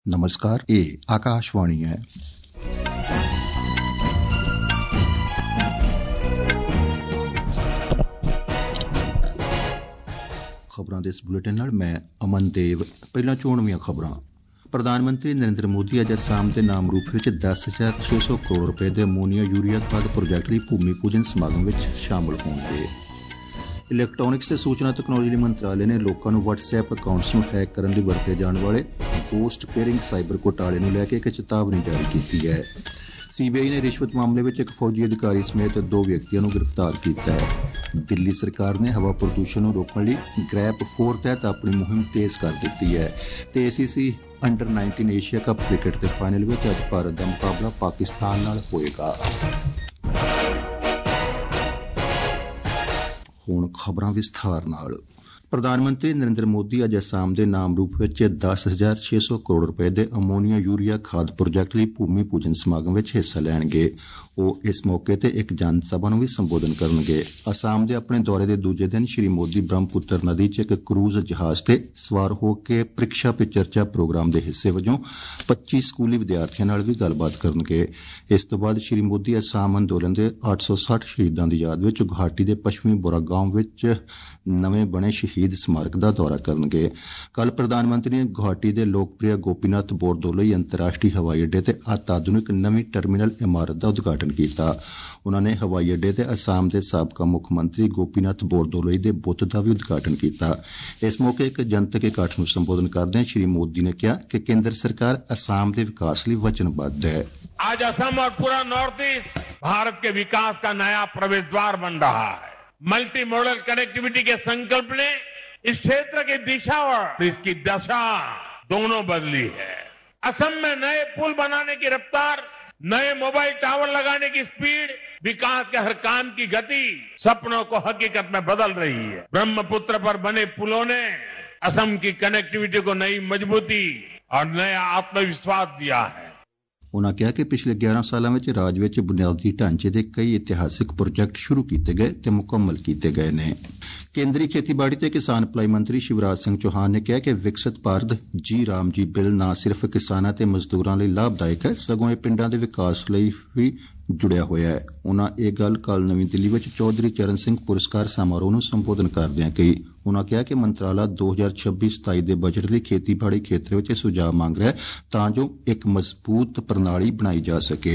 नमस्कार, ये आकाशवाणी है। खबरां दे इस बुलेटिन नाल मैं अमन देव। पहला चोणवीं खबरां। प्रधानमंत्री नरेंद्र मोदी अज असम के नामरूप 10,600 करोड़ रुपए के अमोनीया यूरिया खाद प्रोजैक्ट की भूमि पूजन समागम में शामिल होंगे। इलैक्ट्रॉनिक्स ते सूचना तकनोलॉजी मंत्रालय ने लोगों को WhatsApp अकाउंट्स में हैक करने लिए वरते जाने वाले पोस्ट पेयरिंग साइबर घोटाले को लैके एक चेतावनी जारी की है। CBI ने रिश्वत मामले में एक फौजी अधिकारी समेत 2 व्यक्तियों को गिरफ्तार किया है। दिल्ली सरकार ने हवा प्रदूषण रोकने लिए ग्रैप 4 तहत अपनी मुहिम तेज कर दी है। ACC under nineteen Asia cup cricket के फाइनल में अज भारत का मुकाबला पाकिस्तान नाल होएगा। हुण खबरां विस्तार नाल। प्रधानमंत्री नरेंद्र मोदी अज असम के नामरूप 10,600 करोड़ रुपए के अमोनीया यूरिया खाद प्रोजैक्ट की भूमि पूजन समागम में हिस्सा लैणगे। ਉਹ इस मौके ते एक जनसभा ਨੂੰ भी संबोधन करनगे। असम के अपने दौरे के दूजे दिन श्री मोदी ब्रह्मपुत्र नदी च एक क्रूज जहाज ते सवार होकर परीक्षा पे चर्चा प्रोग्राम के हिस्से वजों 25 स्कूली विद्यार्थियों नाल भी गलबात करनगे। इस तो बाद श्री मोदी असम अंदोलन के 860 शहीदों की याद में गुवाहाटी के पश्चिमी बोरागांव में नवे बने शहीद स्मारक का दौरा करनगे। कल प्रधानमंत्री ने गुवाहाटी के लोकप्रिय गोपीनाथ बोरदोलोई अंतर्राष्ट्रीय हवाई अड्डे ते अत्याधुनिक नवी टर्मिनल इमारत का उद्घाटन किया। उन्होंने हवाई अड्डे ते असम के साबका मुख्यमंत्री गोपीनाथ बोरदोलोई के बुत का भी उद्घाटन किया। इस मौके एक जनतक इकट्ठ को संबोधन करदे श्री मोदी ने कहा कि केंद्र सरकार असम के विकास लिए वचनबद्ध है। आज असम और पूरा नॉर्थ ईस्ट भारत के विकास का नया प्रवेश द्वार बन रहा है। मल्टी मॉडल कनेक्टिविटी के संकल्प ने इस क्षेत्र की दिशा और इसकी दशा दोनों बदली है। असम में नए पुल बनाने की रफ्तार, नए मोबाइल टावर लगाने की स्पीड, विकास के हर काम की गति सपनों को हकीकत में बदल रही है। ब्रह्मपुत्र पर बने पुलों ने असम की कनेक्टिविटी को नई मजबूती और नया आत्मविश्वास दिया है। उन्होंने कहा कि पिछले 11 सालों में राज्य में बुनियादी ढांचे के कई ऐतिहासिक प्रोजेक्ट शुरू किए गए ते मुकम्मल किए गए ने। केंद्रीय खेतीबाड़ी ते किसान भलाई मंत्री शिवराज सिंह चौहान ने कहा कि विकसित Bharat G RAM G bill न सिर्फ किसानों ते मजदूरों लिए लाभदायक है, सगों ये पिंडां दे विकास लिए भी जुड़िया होया है। उन्होंने यह गल कल नवी दिल्ली में चौधरी चरण सिंह पुरस्कार समारोह को संबोधन करदे कही। उन्होंने कहा कि मंत्राला 2026-27 के बजट लिए खेतीबाड़ी क्षेत्र में सुझाव मांग रहा है तां जो एक मजबूत प्रणाली बनाई जा सके।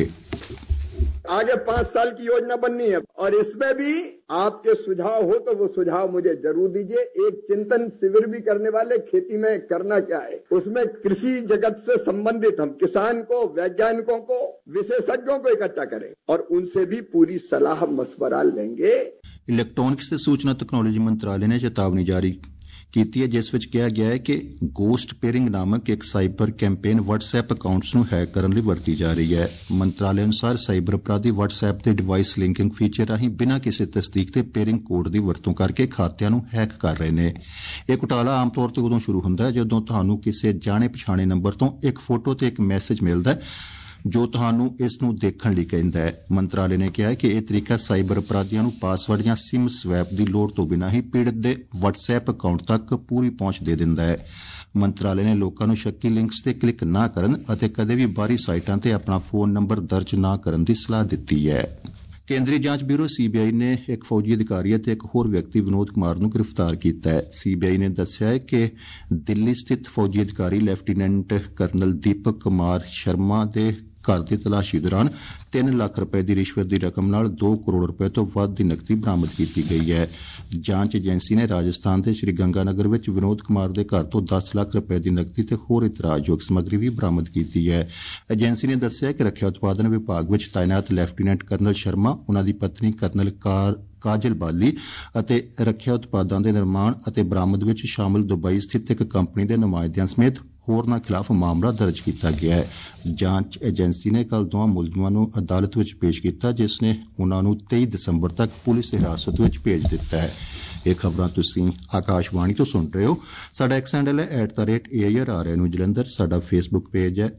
आगे 5 साल की योजना बननी है और इसमें भी आपके सुझाव हो तो वो सुझाव मुझे जरूर दीजिए। एक चिंतन शिविर भी करने वाले, खेती में करना क्या है, उसमें कृषि जगत से संबंधित हम किसान को, वैज्ञानिकों को, विशेषज्ञों को इकट्ठा करें और उनसे भी पूरी सलाह मशवरा लेंगे। इलैक्ट्रॉनिक्स ते सूचना तकनोलॉजी मंत्रालय ने चेतावनी जारी की है जिस विच कहा गया है कि गोस्ट पेयरिंग नामक एक साइबर कैंपेन WhatsApp अकाउंट्स ਨੂੰ हैक करने ਲਈ ਵਰਤੀ जा रही है। मंत्रालय अनुसार साइबर अपराधी WhatsApp के डिवाइस लिंकिंग फीचर राਹੀਂ बिना किसी तस्दीक के पेयरिंग कोड की वरतों करके खातिਆਂ ਨੂੰ हैक कर रहे हैं। यह घोटाला आम तौर पर उदों शुरू होता है जदों ਤੁਹਾਨੂੰ किसी जाने पछाणे नंबर तो एक फोटो ते एक मैसेज मिलता है जो ਤੁਹਾਨੂੰ इस ਨੂੰ देखण ਲਈ ਕਹਿੰਦਾ है। मंत्रालय ने कहा है कि यह तरीका साइबर अपराधियों ਨੂੰ पासवर्ड या सिम स्वैप की लोड़ तो बिना ही पीड़ित के WhatsApp अकाउंट तक पूरी पहुंच दे दिंदा है। मंत्रालय ने लोगों को शक्की लिंक्स ते क्लिक ना करन अते कदे भी बाहरी साइटां ते अपना फोन नंबर दर्ज ना करन दी सलाह दी है। केंद्रीय जांच ब्यूरो CBI ने एक फौजी अधिकारी ते एक होर व्यक्ति विनोद कुमार ਨੂੰ गिरफ्तार किया है। CBI ने दस्सिया है कि दिल्ली स्थित फौजी अधिकारी लैफ्टिनेंट कर्नल दीपक कुमार शर्मा दे घर की तलाशी दौरान 3 लाख रुपए की रिश्वत की रकम नाल 2 करोड़ रुपए तो वध की नकदी बरामद की गई है। जांच एजेंसी ने राजस्थान के श्रीगंगानगर में विनोद कुमार के घर तो 10 लाख रुपए की नकदी ते होर इतराजयोग समग्री भी बरामद की है। एजेंसी ने दस्सिया कि रक्षा उत्पादन विभाग में तैनात लैफ्टिनेंट कर्नल शर्मा, उन्हां दी पत्नी कर्नल काजल बाली अते रक्षा उत्पादों के निर्माण अते बरामद में शामिल दुबई स्थित एक कंपनी के नुमाइंदियां समेत होरनां खिलाफ मामला दर्ज किया गया है। जांच एजेंसी ने कल दोवां मुलजमां नूं अदालत में पेश किया जिसने उन्हां नूं 23 दिसंबर तक पुलिस हिरासत में भेज दिता है। ये खबरां तुसीं आकाशवाणी तो सुन रहे हो। साडा एक्स हैंडल है @AIR न्यूज़ जलंधर। साडा फेसबुक पेज है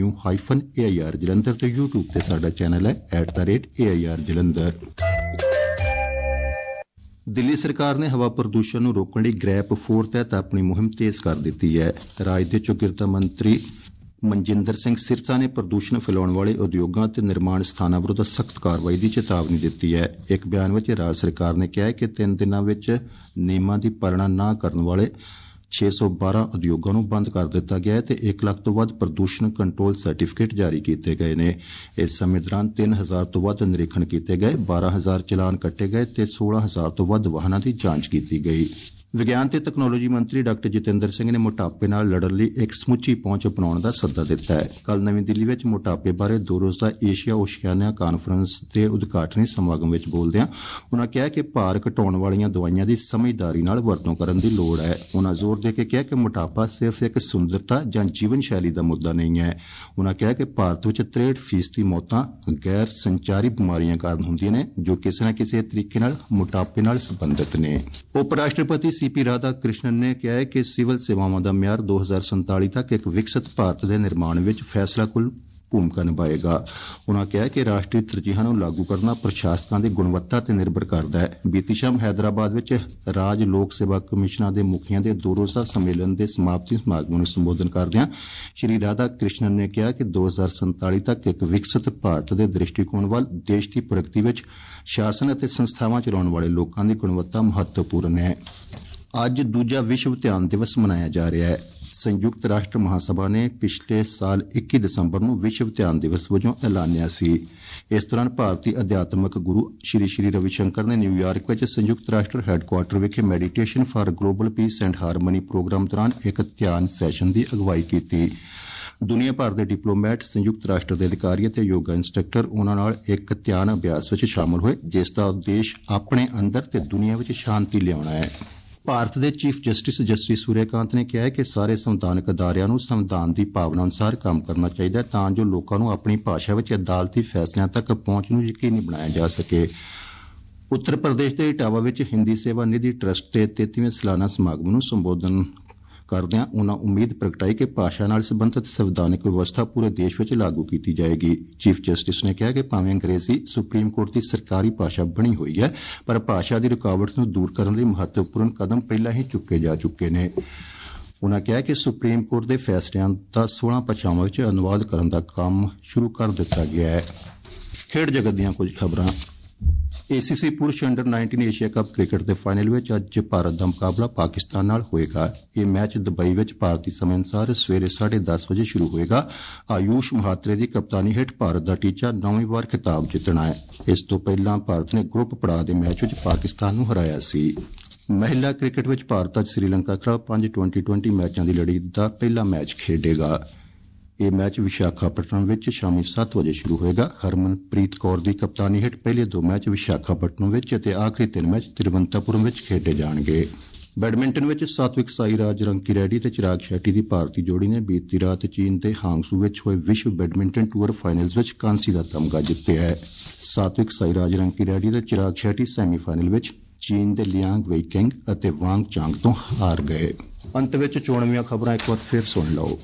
RNU-AIR जलंधर ते यूट्यूब ते साडा चैनल है @AIR जलंधर। दिल्ली सरकार ने हवा प्रदूषण ਨੂੰ रोकने ਲਈ ग्रैप 4 तहत अपनी मुहिम तेज कर दी है। राज्य के चौगिरदा मंत्री ਮਨਜਿੰਦਰ ਸਿੰਘ ਸਿਰਸਾ ਨੇ ਪ੍ਰਦੂਸ਼ਣ ਫੈਲਾਉਣ ਵਾਲੇ ਉਦਯੋਗਾਂ ਅਤੇ ਨਿਰਮਾਣ ਸਥਾਨਾਂ ਵਿਰੁੱਧ ਸਖਤ ਕਾਰਵਾਈ ਦੀ ਚੇਤਾਵਨੀ ਦਿੱਤੀ ਹੈ। ਇੱਕ ਬਿਆਨ ਵਿੱਚ ਰਾਜ ਸਰਕਾਰ ਨੇ ਕਿਹਾ ਹੈ ਕਿ 3 ਦਿਨਾਂ ਵਿੱਚ ਨਿਯਮਾਂ ਦੀ ਪਾਲਣਾ ਨਾ ਕਰਨ ਵਾਲੇ 612 ਉਦਯੋਗਾਂ ਨੂੰ ਬੰਦ ਕਰ ਦਿੱਤਾ ਗਿਆ ਹੈ ਤੇ 1 ਲੱਖ ਤੋਂ ਵੱਧ ਪ੍ਰਦੂਸ਼ਣ ਕੰਟਰੋਲ ਸਰਟੀਫਿਕੇਟ ਜਾਰੀ ਕੀਤੇ ਗਏ ਨੇ। ਇਸ ਸਮੇਂ ਦੌਰਾਨ 3000 ਤੋਂ ਵੱਧ ਨਿਰੀਖਣ ਕੀਤੇ ਗਏ, 12000 ਚਲਾਨ ਕੱਟੇ ਗਏ ਤੇ 16000 ਤੋਂ ਵੱਧ ਵਾਹਨਾਂ ਦੀ ਜਾਂਚ ਕੀਤੀ ਗਈ। ਵਿਗਿਆਨ ਤੇ ਤਕਨਾਲੋਜੀ ਮੰਤਰੀ ਡਾਕਟਰ ਜਤਿੰਦਰ ਸਿੰਘ ਨੇ ਮੋਟਾਪੇ ਨਾਲ ਲੜਨ ਲਈ ਇੱਕ ਸਮੁੱਚੀ ਪਹੁੰਚ ਅਪਣਾਉਣ ਦਾ ਸੱਦਾ ਦਿੱਤਾ ਹੈ। ਕੱਲ੍ਹ ਨਵੀਂ ਦਿੱਲੀ ਵਿੱਚ ਮੋਟਾਪੇ ਬਾਰੇ 2 ਰੋਜ਼ਾ ਏਸ਼ੀਆ ਓਸ਼ੀਆਨਾ ਕਾਨਫਰੰਸ ਦੇ ਉਦਘਾਟਨੀ ਸਮਾਗਮ ਵਿੱਚ ਬੋਲਦਿਆਂ ਉਨ੍ਹਾਂ ਕਿਹਾ ਕਿ ਭਾਰ ਘਟਾਉਣ ਵਾਲੀਆਂ ਦਵਾਈਆਂ ਦੀ ਸਮਝਦਾਰੀ ਨਾਲ ਵਰਤੋਂ ਕਰਨ ਦੀ ਲੋੜ ਹੈ। ਉਨ੍ਹਾਂ ਜ਼ੋਰ ਦੇ ਕੇ ਕਿਹਾ ਕਿ ਮੋਟਾਪਾ ਸਿਰਫ ਇੱਕ ਸੁੰਦਰਤਾ ਜਾਂ ਜੀਵਨ ਸ਼ੈਲੀ ਦਾ ਮੁੱਦਾ ਨਹੀਂ ਹੈ। ਉਨ੍ਹਾਂ ਕਿਹਾ ਕਿ ਭਾਰਤ ਵਿੱਚ 63% ਮੌਤਾਂ ਗੈਰ ਸੰਚਾਰੀ ਬਿਮਾਰੀਆਂ ਕਾਰਨ ਹੁੰਦੀਆਂ ਨੇ ਜੋ ਕਿਸੇ ਨਾ ਕਿਸੇ ਤਰੀਕੇ ਨਾਲ ਮੋਟਾਪੇ ਨਾਲ ਸੰਬੰਧਿਤ ਨੇ। ਉਪ ਰਾਸ਼ਟਰਪਤੀ CP ਰਾਧਾ ਕ੍ਰਿਸ਼ਨਨ ਨੇ ਕਿਹਾ ਹੈ ਕਿ ਸਿਵਲ ਸੇਵਾਵਾਂ ਦਾ ਮਿਆਰ 2047 ਤੱਕ ਇੱਕ ਵਿਕਸਿਤ ਭਾਰਤ ਦੇ ਨਿਰਮਾਣ ਵਿੱਚ ਫੈਸਲਾਕੁਨ ਭੂਮਿਕਾ ਨਿਭਾਏਗਾ। ਉਨ੍ਹਾਂ ਕਿਹਾ ਕਿ ਰਾਸ਼ਟਰੀ ਤਰਜੀਹਾਂ ਨੂੰ ਲਾਗੂ ਕਰਨਾ ਪ੍ਰਸ਼ਾਸਕਾਂ ਦੀ ਗੁਣਵੱਤਾ ਤੇ ਨਿਰਭਰ ਕਰਦਾ ਹੈ। ਬੀਤੀ ਸ਼ਾਮ ਹੈਦਰਾਬਾਦ ਵਿੱਚ ਰਾਜ ਲੋਕ ਸੇਵਾ ਕਮਿਸ਼ਨਾਂ ਦੇ ਮੁਖੀਆਂ ਦੇ 2 ਰੋਜ਼ਾ ਸੰਮੇਲਨ ਦੇ ਸਮਾਪਤੀ ਸਮਾਗਮ ਨੂੰ ਸੰਬੋਧਨ ਕਰਦਿਆਂ ਸ਼੍ਰੀ ਰਾਧਾ ਕ੍ਰਿਸ਼ਨਨ ਨੇ ਕਿਹਾ ਕਿ 2047 ਤੱਕ ਇੱਕ ਵਿਕਸਿਤ ਭਾਰਤ ਦੇ ਦ੍ਰਿਸ਼ਟੀਕੋਣ ਵੱਲ ਦੇਸ਼ ਦੀ ਪ੍ਰਗਤੀ ਵਿੱਚ ਸ਼ਾਸਨ ਅਤੇ ਸੰਸਥਾਵਾਂ ਚਲਾਉਣ ਵਾਲੇ ਲੋਕਾਂ ਦੀ ਗੁਣਵੱਤਾ ਮਹੱਤਵਪੂਰਨ ਹੈ। ਅੱਜ ਦੂਜਾ ਵਿਸ਼ਵ ਧਿਆਨ ਦਿਵਸ ਮਨਾਇਆ ਜਾ ਰਿਹਾ ਹੈ। ਸੰਯੁਕਤ ਰਾਸ਼ਟਰ ਮਹਾਸਭਾ ਨੇ ਪਿਛਲੇ ਸਾਲ 21 ਦਸੰਬਰ ਨੂੰ ਵਿਸ਼ਵ ਧਿਆਨ ਦਿਵਸ ਵਜੋਂ ਐਲਾਨਿਆ ਸੀ। ਇਸ ਦੌਰਾਨ ਭਾਰਤੀ ਅਧਿਆਤਮਕ ਗੁਰੂ ਸ਼੍ਰੀ ਰਵੀ ਸ਼ੰਕਰ ਨੇ ਨਿਊਯਾਰਕ ਵਿੱਚ ਸੰਯੁਕਤ ਰਾਸ਼ਟਰ ਹੈੱਡਕੁਆਰਟਰ ਵਿਖੇ meditation for global peace and harmony programme ਦੌਰਾਨ ਇੱਕ ਧਿਆਨ ਸੈਸ਼ਨ ਦੀ ਅਗਵਾਈ ਕੀਤੀ। ਦੁਨੀਆ ਭਰ ਦੇ ਡਿਪਲੋਮੈਟ, ਸੰਯੁਕਤ ਰਾਸ਼ਟਰ ਦੇ ਅਧਿਕਾਰੀ ਅਤੇ ਯੋਗਾ ਇੰਸਟ੍ਰਕਟਰ ਉਨ੍ਹਾਂ ਨਾਲ ਇੱਕ ਧਿਆਨ ਅਭਿਆਸ ਵਿੱਚ ਸ਼ਾਮਲ ਹੋਏ ਜਿਸ ਦਾ ਉਦੇਸ਼ ਆਪਣੇ ਅੰਦਰ ਤੇ ਦੁਨੀਆ ਵਿੱਚ ਸ਼ਾਂਤੀ ਲਿਆਉਣਾ ਹੈ। ਭਾਰਤ ਦੇ ਚੀਫ ਜਸਟਿਸ ਸੂਰਿਆਕਾਂਤ ਨੇ ਕਿਹਾ ਹੈ ਕਿ ਸਾਰੇ ਸੰਵਿਧਾਨਕ ਅਦਾਰਿਆਂ ਨੂੰ ਸੰਵਿਧਾਨ ਦੀ ਭਾਵਨਾ ਅਨੁਸਾਰ ਕੰਮ ਕਰਨਾ ਚਾਹੀਦਾ ਹੈ ਤਾਂ ਜੋ ਲੋਕਾਂ ਨੂੰ ਆਪਣੀ ਭਾਸ਼ਾ ਵਿੱਚ ਅਦਾਲਤੀ ਫੈਸਲਿਆਂ ਤੱਕ ਪਹੁੰਚ ਨੂੰ ਯਕੀਨੀ ਬਣਾਇਆ ਜਾ ਸਕੇ। ਉੱਤਰ ਪ੍ਰਦੇਸ਼ ਦੇ ਇਟਾਵਾ ਵਿੱਚ ਹਿੰਦੀ ਸੇਵਾ ਨਿਧੀ ਟਰੱਸਟ ਦੇ 33ਵੇਂ ਸਾਲਾਨਾ ਸਮਾਗਮ ਨੂੰ ਸੰਬੋਧਨ ਕਰਦਿਆਂ ਉਨ੍ਹਾਂ ਉਮੀਦ ਪ੍ਰਗਟਾਈ ਕਿ ਭਾਸ਼ਾ ਨਾਲ ਸੰਬੰਧਿਤ ਸੰਵਿਧਾਨਕ ਵਿਵਸਥਾ ਪੂਰੇ ਦੇਸ਼ ਵਿੱਚ ਲਾਗੂ ਕੀਤੀ ਜਾਏਗੀ। ਚੀਫ ਜਸਟਿਸ ਨੇ ਕਿਹਾ ਕਿ ਭਾਵੇਂ ਅੰਗਰੇਜ਼ੀ ਸੁਪਰੀਮ ਕੋਰਟ ਦੀ ਸਰਕਾਰੀ ਭਾਸ਼ਾ ਬਣੀ ਹੋਈ ਹੈ ਪਰ ਭਾਸ਼ਾ ਦੀ ਰੁਕਾਵਟ ਨੂੰ ਦੂਰ ਕਰਨ ਲਈ ਮਹੱਤਵਪੂਰਨ ਕਦਮ ਪਹਿਲਾਂ ਹੀ ਚੁੱਕੇ ਜਾ ਚੁੱਕੇ ਨੇ। ਉਨ੍ਹਾਂ ਕਿਹਾ ਕਿ ਸੁਪਰੀਮ ਕੋਰਟ ਦੇ ਫੈਸਲਿਆਂ ਦਾ 16 ਭਾਸ਼ਾਵਾਂ ਵਿੱਚ ਅਨੁਵਾਦ ਕਰਨ ਦਾ ਕੰਮ ਸ਼ੁਰੂ ਕਰ ਦਿੱਤਾ ਗਿਆ ਹੈ। ਖੇਡ ਜਗਤ ਦੀਆਂ ਕੁਝ ਖਬਰਾਂ। ACC ਪੁਰਸ਼ ਅੰਡਰ 19 ਏਸ਼ੀਆ ਕੱਪ ਕ੍ਰਿਕਟ ਦੇ ਫਾਈਨਲ ਵਿੱਚ ਅੱਜ ਭਾਰਤ ਦਾ ਮੁਕਾਬਲਾ ਪਾਕਿਸਤਾਨ ਨਾਲ ਹੋਏਗਾ। ਇਹ ਮੈਚ ਦੁਬਈ ਵਿੱਚ ਭਾਰਤੀ ਸਮੇਂ ਅਨੁਸਾਰ ਸਵੇਰੇ 10:30 ਵਜੇ ਸ਼ੁਰੂ ਹੋਏਗਾ। ਆਯੂਸ਼ ਮਹਾਤਰੇ ਦੀ ਕਪਤਾਨੀ ਹੇਠ ਭਾਰਤ ਦਾ ਟੀਚਾ 9ਵੀਂ ਵਾਰ ਖਿਤਾਬ ਜਿੱਤਣਾ ਹੈ। ਇਸ ਤੋਂ ਪਹਿਲਾਂ ਭਾਰਤ ਨੇ ਗਰੁੱਪ ਪੜਾਅ ਦੇ ਮੈਚ ਵਿੱਚ ਪਾਕਿਸਤਾਨ ਨੂੰ ਹਰਾਇਆ ਸੀ। ਮਹਿਲਾ ਕ੍ਰਿਕਟ ਵਿੱਚ ਭਾਰਤ ਅੱਜ ਸ੍ਰੀਲੰਕਾ ਖਿਲਾਫ 5 T20 ਮੈਚਾਂ ਦੀ ਲੜੀ ਦਾ ਪਹਿਲਾ ਮੈਚ ਖੇਡੇਗਾ। ਇਹ ਮੈਚ ਵਿਸ਼ਾਖਾਪਟਨਮ ਵਿੱਚ ਸ਼ਾਮੀ 7 ਵਜੇ ਸ਼ੁਰੂ ਹੋਏਗਾ। ਹਰਮਨਪ੍ਰੀਤ ਕੌਰ ਦੀ ਕਪਤਾਨੀ ਹੇਠ ਪਹਿਲੇ 2 ਮੈਚ ਵਿਸ਼ਾਖਾਪਟਨਮ ਵਿੱਚ ਅਤੇ ਆਖਰੀ 3 ਮੈਚ ਤਿਰਵੰਤਪੁਰਮ ਵਿੱਚ ਖੇਡੇ ਜਾਣਗੇ। ਬੈਡਮਿੰਟਨ ਵਿੱਚ ਸਾਤਵਿਕ ਸਾਈਰਾਜ ਰੰਕੀ ਰੈਡੀ ਤੇ ਚਿਰਾਗ ਸ਼ੈਟੀ ਦੀ ਭਾਰਤੀ ਜੋੜੀ ਨੇ ਬੀਤੀ ਰਾਤ ਚੀਨ ਦੇ ਹਾਂਗਸੂ ਵਿੱਚ ਹੋਏ ਵਿਸ਼ਵ ਬੈਡਮਿੰਟਨ ਟੂਰ ਫਾਈਨਲਜ਼ ਵਿੱਚ ਕਾਂਸੀ ਦਾ ਤਮਗਾ ਜਿੱਤਿਆ ਹੈ। ਸਾਤਵਿਕ ਸਾਈਰਾਜ ਰੰਕੀ ਰੈਡੀ ਤੇ ਚਿਰਾਗ ਸ਼ੈਟੀ ਸੈਮੀਫਾਈਨਲ ਵਿੱਚ ਚੀਨ ਦੇ ਲਿਆਂਗ ਵੇਈਕਿੰਗ ਅਤੇ ਵਾਂਗ ਚਾਂਗ ਤੋਂ ਹਾਰ ਗਏ। ਅੰਤ ਵਿੱਚ ਚੋਣਵੀਆਂ ਖਬਰਾਂ ਇੱਕ ਵਾਰ ਫਿਰ ਸੁਣ ਲਓ।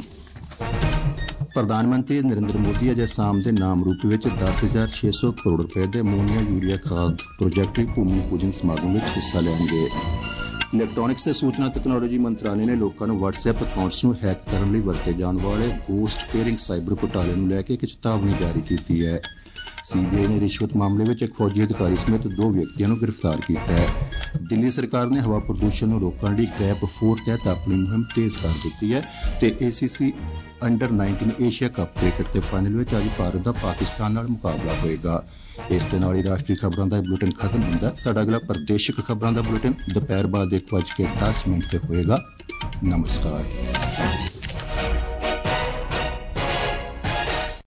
ਪ੍ਰਧਾਨ ਮੰਤਰੀ ਨਰਿੰਦਰ ਮੋਦੀ ਅੱਜ ਅਸਾਮ ਦੇ ਨਾਮਰੂਪ ਵਿੱਚ 10,600 ਕਰੋੜ ਰੁਪਏ ਦੇ ਅਮੋਨੀਆ ਯੂਰੀਆ ਖਾਦ ਪ੍ਰੋਜੈਕਟ ਦੀ ਭੂਮੀ ਪੂਜਨ ਸਮਾਗਮ ਵਿੱਚ ਹਿੱਸਾ ਲੈਣਗੇ। ਇਲੈਕਟ੍ਰੋਨਿਕਸ ਤੇ ਸੂਚਨਾ ਤਕਨਾਲੋਜੀ ਮੰਤਰਾਲੇ ਨੇ ਲੋਕਾਂ ਨੂੰ WhatsApp ਅਕਾਊਂਟਸ ਨੂੰ ਹੈਕ ਕਰਨ ਲਈ ਵਰਤੇ ਜਾਣ ਵਾਲੇ ਗੋਸਟ ਪੇਅਰਿੰਗ ਸਾਈਬਰ ਘੁਟਾਲੇ ਨੂੰ ਲੈ ਕੇ ਇੱਕ ਚੇਤਾਵਨੀ ਜਾਰੀ ਕੀਤੀ ਹੈ। CBI ਨੇ ਰਿਸ਼ਵਤ ਮਾਮਲੇ ਵਿੱਚ ਇੱਕ ਫੌਜੀ ਅਧਿਕਾਰੀ ਸਮੇਤ 2 ਵਿਅਕਤੀਆਂ ਨੂੰ ਗ੍ਰਿਫਤਾਰ ਕੀਤਾ ਹੈ। ਦਿੱਲੀ ਸਰਕਾਰ ਨੇ ਹਵਾ ਪ੍ਰਦੂਸ਼ਣ ਨੂੰ ਰੋਕਣ ਲਈ ਗ੍ਰੈਪ 4 ਤਹਿਤ ਆਪਣੀ ਮੁਹਿੰਮ ਤੇਜ਼ ਕਰ ਦਿੱਤੀ ਹੈ ਤੇ ACC under 19 Asia cup cricket ਦੇ ਫਾਈਨਲ ਵਿੱਚ ਅੱਜ ਭਾਰਤ ਦਾ ਪਾਕਿਸਤਾਨ ਨਾਲ ਮੁਕਾਬਲਾ ਹੋਏਗਾ। ਇਸ ਦੇ ਨਾਲ ਹੀ ਰਾਸ਼ਟਰੀ ਖਬਰਾਂ ਦਾ ਬੁਲੇਟਿਨ ਖਤਮ ਹੁੰਦਾ। ਸਾਡਾ ਅਗਲਾ ਪ੍ਰਦੇਸ਼ਿਕ ਖਬਰਾਂ ਦਾ ਬੁਲੇਟਿਨ ਦੁਪਹਿਰ ਬਾਅਦ 1:10 ਤੇ ਹੋਏਗਾ। ਨਮਸਕਾਰ।